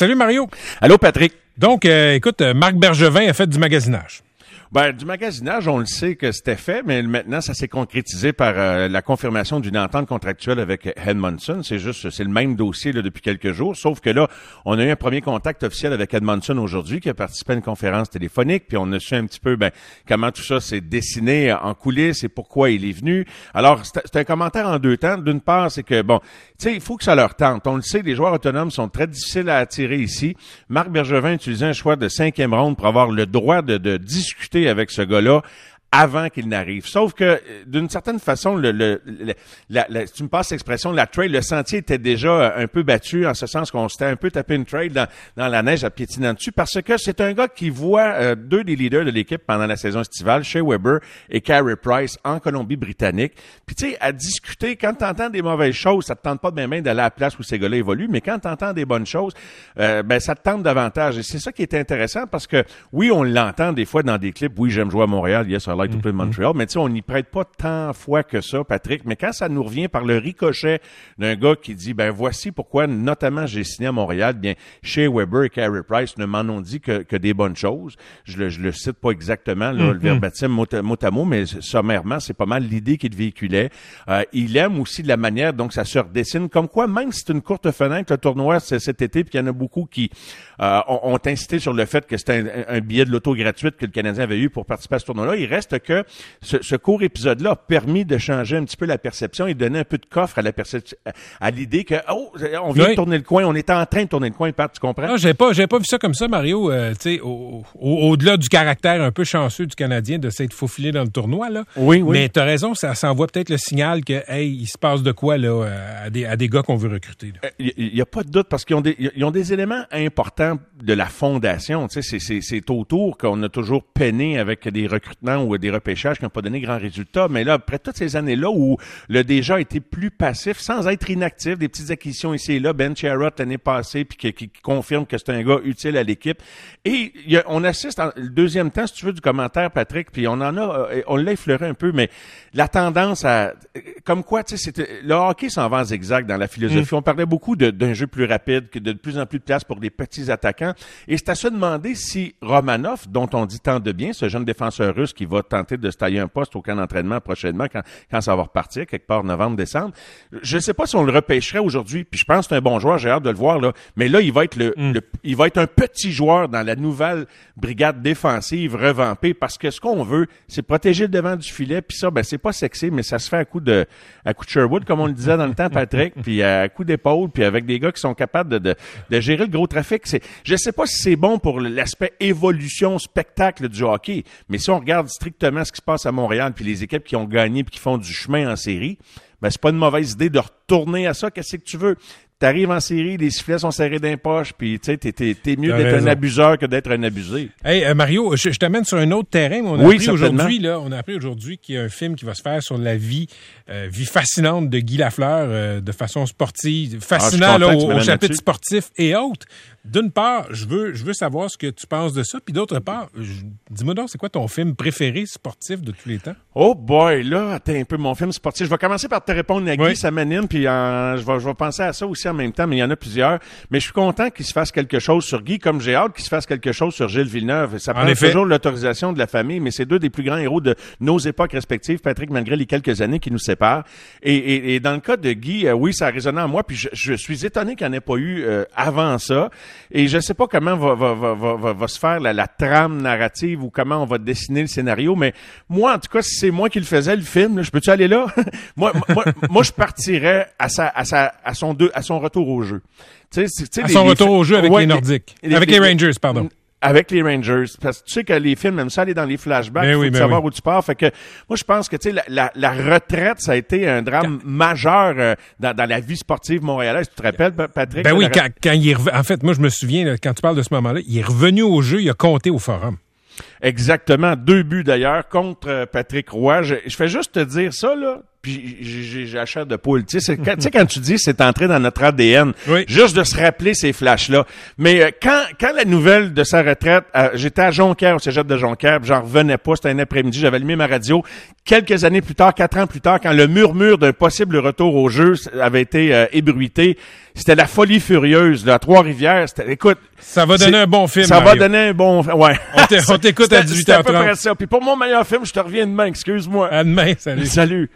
Salut Mario. Allô Patrick. Donc, écoute, Marc Bergevin a fait du magasinage. Ben, du magasinage, on le sait que c'était fait, mais maintenant, ça s'est concrétisé par la confirmation d'une entente contractuelle avec Edmondson. C'est le même dossier là, depuis quelques jours, sauf que là, on a eu un premier contact officiel avec Edmondson aujourd'hui, qui a participé à une conférence téléphonique, puis on a su un petit peu comment tout ça s'est dessiné en coulisses et pourquoi il est venu. Alors, c'est un commentaire en deux temps. D'une part, c'est que, tu sais, il faut que ça leur tente. On le sait, les joueurs autonomes sont très difficiles à attirer ici. Marc Bergevin a utilisé un choix de 5e ronde pour avoir le droit de discuter avec ce gars-là avant qu'il n'arrive. Sauf que, d'une certaine façon, tu me passes l'expression, la trail, le sentier était déjà un peu battu, en ce sens qu'on s'était un peu tapé une trail dans la neige à piétinant dessus, parce que c'est un gars qui voit deux des leaders de l'équipe pendant la saison estivale, Shea Weber et Carey Price, en Colombie-Britannique. Puis tu sais, à discuter, quand t'entends des mauvaises choses, ça te tente pas bien d'aller à la place où ces gars-là évoluent, mais quand t'entends des bonnes choses, ça te tente davantage. Et c'est ça qui est intéressant, parce que, oui, on l'entend des fois dans des clips, oui, j'aime jouer à Montréal, yes, I like to play Montreal, mais tu sais, on n'y prête pas tant fois que ça, Patrick, mais quand ça nous revient par le ricochet d'un gars qui dit, voici pourquoi, notamment, j'ai signé à Montréal, Shea Weber et Carey Price ne m'en ont dit que des bonnes choses. Je le cite pas exactement, là, le verbatim mot à mot, mais sommairement, c'est pas mal l'idée qu'il véhiculait. Il aime aussi la manière dont ça se redessine, comme quoi, même si c'est une courte fenêtre, le tournoi, c'est cet été, puis il y en a beaucoup qui ont insisté sur le fait que c'était un billet de l'auto gratuite que le Canadien avait eu pour participer à ce tournoi-là. Il reste que ce court épisode-là a permis de changer un petit peu la perception et de donner un peu de coffre à l'idée que, on vient de tourner le coin, on est en train de tourner le coin, Pat, tu comprends? Non, j'ai pas vu ça comme ça, Mario. Tu sais, au-delà du caractère un peu chanceux du Canadien de s'être faufilé dans le tournoi, là. Oui. Mais t'as raison, ça s'envoie peut-être le signal que, il se passe de quoi, là, à des gars qu'on veut recruter. Il y a pas de doute parce qu'ils ont des éléments importants de la fondation. Tu sais, c'est autour qu'on a toujours peiné avec des recrutements ou des repêchages qui n'ont pas donné grand résultat. Mais là, après toutes ces années-là où le déjà a été plus passif, sans être inactif, des petites acquisitions ici et là, Ben Chirot l'année passée, puis qui confirme que c'est un gars utile à l'équipe. Et on assiste le deuxième temps, si tu veux, du commentaire, Patrick, puis on l'a effleuré un peu, mais la tendance à, comme quoi, tu sais, le hockey s'en va en zigzag dans la philosophie. On parlait beaucoup d'un jeu plus rapide, que de plus en plus de place pour des petits attaquants. Et c'est à se demander si Romanov, dont on dit tant de bien, ce jeune défenseur russe qui va tenter de se tailler un poste au camp d'entraînement prochainement quand ça va repartir, quelque part novembre-décembre. Je ne sais pas si on le repêcherait aujourd'hui, puis je pense que c'est un bon joueur, j'ai hâte de le voir, là. Mais là, il va être il va être un petit joueur dans la nouvelle brigade défensive revampée, parce que ce qu'on veut, c'est protéger le devant du filet, puis ça, c'est pas sexy, mais ça se fait à coup de Sherwood, comme on le disait dans le temps, Patrick, puis à coup d'épaule, puis avec des gars qui sont capables de gérer le gros trafic. Je sais pas si c'est bon pour l'aspect évolution, spectacle du hockey, mais si on regarde strictement ce qui se passe à Montréal, puis les équipes qui ont gagné puis qui font du chemin en série, c'est pas une mauvaise idée de retourner à ça. Qu'est-ce que tu veux? T'arrives en série, les sifflets sont serrés dans les poches, puis tu sais, t'es mieux d'être un abuseur que d'être un abusé. Hey, Mario, je t'amène sur un autre terrain. On a appris aujourd'hui qu'il y a un film qui va se faire sur la vie fascinante de Guy Lafleur, de façon sportive, fascinant au chapitre sportif et autres. D'une part, je veux savoir ce que tu penses de ça, puis d'autre part, dis-moi donc, c'est quoi ton film préféré sportif de tous les temps? Oh boy, là, attends un peu, mon film sportif. Je vais commencer par te répondre, Nagui, ça m'anime, puis je vais penser à ça aussi en même temps, mais il y en a plusieurs. Mais je suis content qu'il se fasse quelque chose sur Guy, comme j'ai hâte qu'il se fasse quelque chose sur Gilles Villeneuve. Ça prend toujours l'autorisation de la famille, mais c'est deux des plus grands héros de nos époques respectives, Patrick, malgré les quelques années qui nous séparent. Et dans le cas de Guy, oui, ça a résonné en moi, puis je suis étonné qu'il n'y en ait pas eu avant ça. Et je sais pas comment va se faire la trame narrative ou comment on va dessiner le scénario, mais moi, en tout cas, si c'est moi qui le faisais, le film, là, je peux-tu aller là? moi, je partirais à son retour au jeu. Retour au jeu avec les Nordiques. Avec les Rangers, pardon. Avec les Rangers. Parce que tu sais que les films aiment ça aller dans les flashbacks, faut savoir où tu pars. Fait que moi, je pense que tu sais la retraite, ça a été un drame majeur dans la vie sportive montréalaise. Tu te rappelles, Patrick? Ben oui, quand il est en fait, moi, je me souviens, là, quand tu parles de ce moment-là, il est revenu au jeu, il a compté au Forum. Exactement. 2 buts d'ailleurs contre Patrick Roy. Je fais juste te dire ça, là. puis j'ai la chair de poule. Tu sais, quand tu dis c'est entré dans notre ADN, juste de se rappeler ces flashs-là. Mais quand la nouvelle de sa retraite, j'étais à Jonquière, au cégep de Jonquière, j'en revenais pas, c'était un après-midi, j'avais allumé ma radio. Quelques années plus tard, 4 ans plus tard, quand le murmure d'un possible retour au jeu avait été ébruité, c'était la folie furieuse, là, à Trois-Rivières. Écoute, ça va donner un bon film, ça Mario. Va donner un bon... Ouais. On t'écoute à 18h30. C'était à peu près ça. Puis pour mon meilleur film, je te reviens demain, excuse-moi. À demain, salut. Salut.